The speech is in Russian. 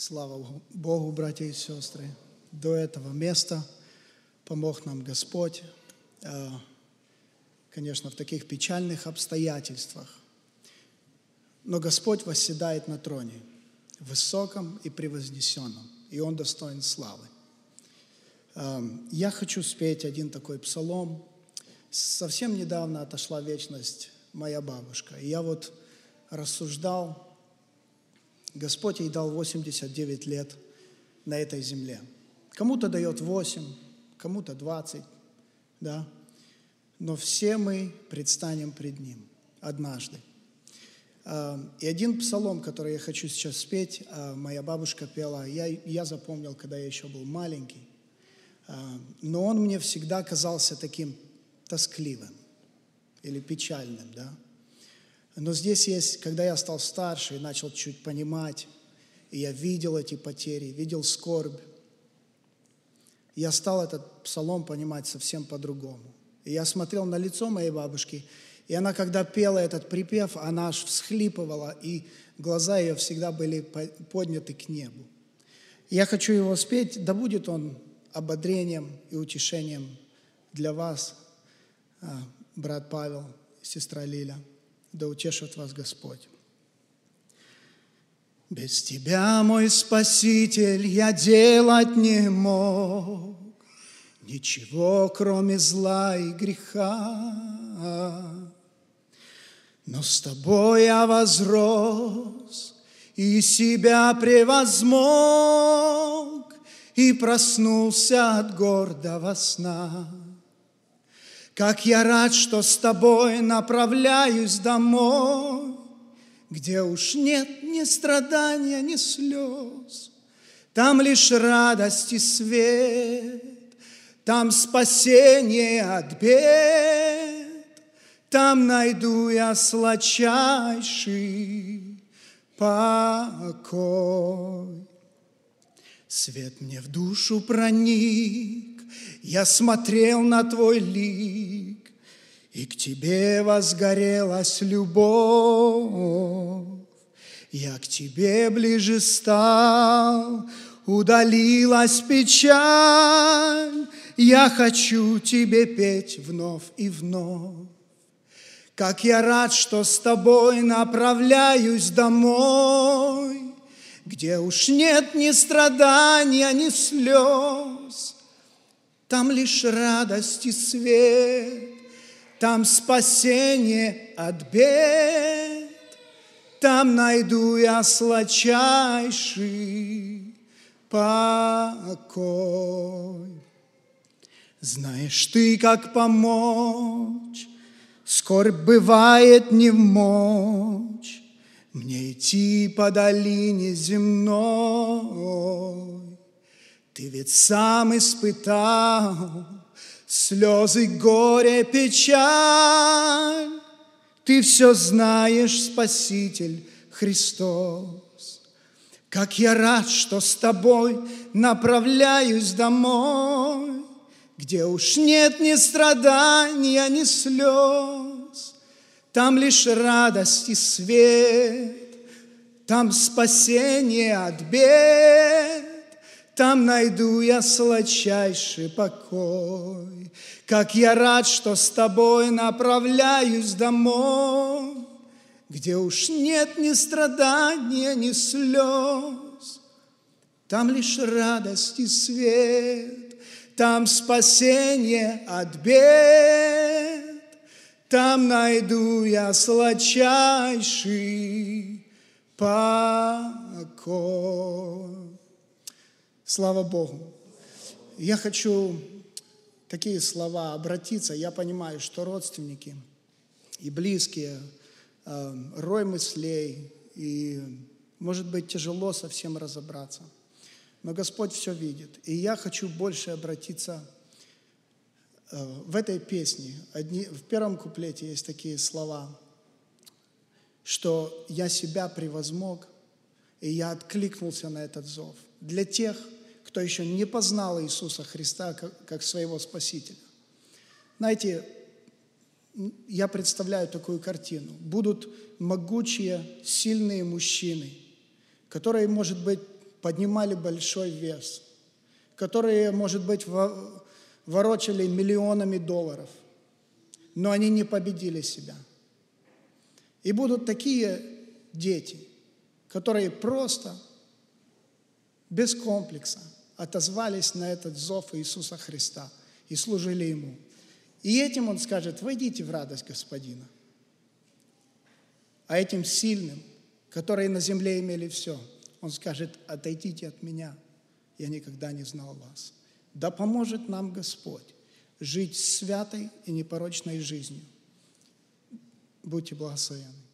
Слава Богу, братья и сестры. До этого места помог нам Господь, конечно, в таких печальных обстоятельствах. Но Господь восседает на троне, высоком и превознесенном, и Он достоин славы. Я хочу спеть один такой псалом. Совсем недавно отошла в вечность моя бабушка. И я вот рассуждал, Господь ей дал 89 лет на этой земле. Кому-то дает 8, кому-то 20, да. Но все мы предстанем пред Ним однажды. И один псалом, который я хочу сейчас спеть, моя бабушка пела, я запомнил, когда я еще был маленький. Но он мне всегда казался таким тоскливым или печальным, да. Но здесь есть, когда я стал старше и начал чуть понимать, и я видел эти потери, видел скорбь, я стал этот псалом понимать совсем по-другому. И я смотрел на лицо моей бабушки, и она, когда пела этот припев, она аж всхлипывала, и глаза ее всегда были подняты к небу. Я хочу его спеть, да будет он ободрением и утешением для вас, брат Павел, сестра Лиля. Да утешит вас Господь. Без Тебя, мой Спаситель, я делать не мог ничего, кроме зла и греха. Но с Тобой я возрос и себя превозмог, и проснулся от гордого сна. Как я рад, что с Тобой направляюсь домой, где уж нет ни страдания, ни слез. Там лишь радость и свет, там спасение от бед, там найду я сладчайший покой. Свет мне в душу проник, я смотрел на Твой лик, и к Тебе возгорелась любовь. Я к Тебе ближе стал, удалилась печаль, я хочу Тебе петь вновь и вновь. Как я рад, что с Тобой направляюсь домой, где уж нет ни страдания, ни слез. Там лишь радость и свет, там спасение от бед, там найду я сладчайший покой. Знаешь Ты, как помочь, скорбь бывает не вмочь мне идти по долине земной. Ты ведь сам испытал слезы, горе, печаль. Ты все знаешь, Спаситель Христос. Как я рад, что с Тобой направляюсь домой, где уж нет ни страдания, ни слез. Там лишь радость и свет, там спасение от бед, там найду я сладчайший покой. Как я рад, что с Тобой направляюсь домой, где уж нет ни страдания, ни слез. Там лишь радость и свет, там спасение от бед, там найду я сладчайший покой. Слава Богу. Я хочу такие слова обратиться. Я понимаю, что родственники и близкие, рой мыслей, и, может быть, тяжело совсем разобраться. Но Господь все видит. И я хочу больше обратиться в этой песне. В первом куплете есть такие слова, что я себя превозмог, и я откликнулся на этот зов. Для тех, кто еще не познал Иисуса Христа как своего Спасителя. Знаете, я представляю такую картину. Будут могучие, сильные мужчины, которые, может быть, поднимали большой вес, которые, может быть, ворочали миллионами долларов, но они не победили себя. И будут такие дети, которые просто без комплекса отозвались на этот зов Иисуса Христа и служили Ему. И этим Он скажет: войдите в радость Господина. А этим сильным, которые на земле имели все, Он скажет: отойдите от Меня, я никогда не знал вас. Да поможет нам Господь жить святой и непорочной жизнью. Будьте благословенны.